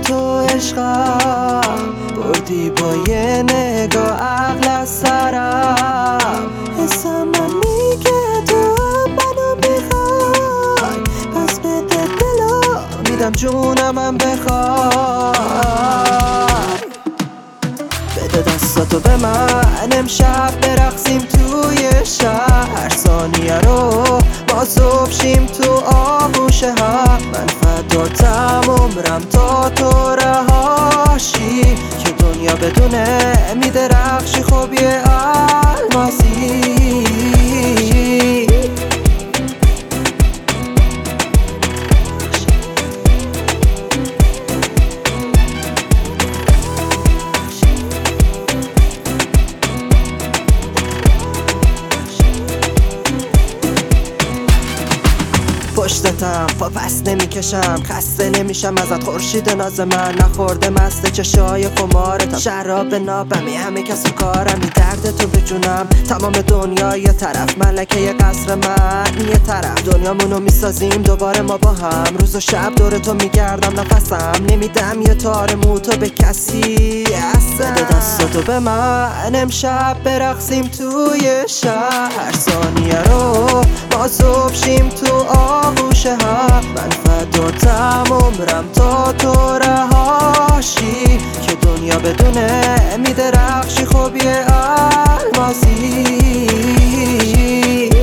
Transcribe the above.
تو عشقم بردی با یه نگاه عقل از سرم. حسم من میگه تو هم منو میخوای، پس بده دلو میدم جونم هم بخوای. بده دستاتو به من امشب برقصیم توی شهر، ثانیه رو با صبح شیم تو آغوش هم. من فداتم عمرم تا تو رهاشی، که دنیا بدونه میدرخشی خب یه الماسی. پشتتم پا پس نمیکشم، خسته نمیشم ازت خورشید ناز من. نخورده مست چشای خمارتم، شراب نابمی همه کس و کارم. این درد تو به جونم، تمام دنیا یه طرف، ملکه یه قصر من یه طرف. دنیامونو میسازیم دوباره ما با هم، روز و شب دور تو میگردم نفسم نمیدم یه تار موتو به کسی اصلا. بده دستاتو به من امشب برقصیم توی شهر، ثانیه رو با صبح شیم تو آغوش هم. من فداتم عمرم تا تو رهاشی، که دنیا بدونه میدرخشی خب یه الماسی.